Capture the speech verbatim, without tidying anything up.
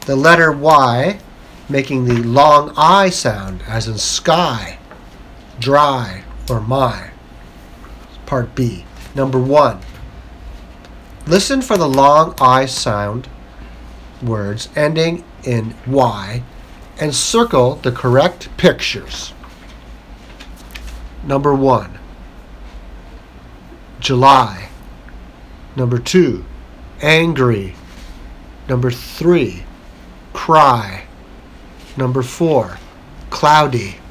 The letter Y, making the long I sound, as in sky, dry, or my. Part B. Number one. Listen for the long I sound words ending in Y and circle the correct pictures. Number one, July. Number two, angry. Number three, cry. Number four, cloudy.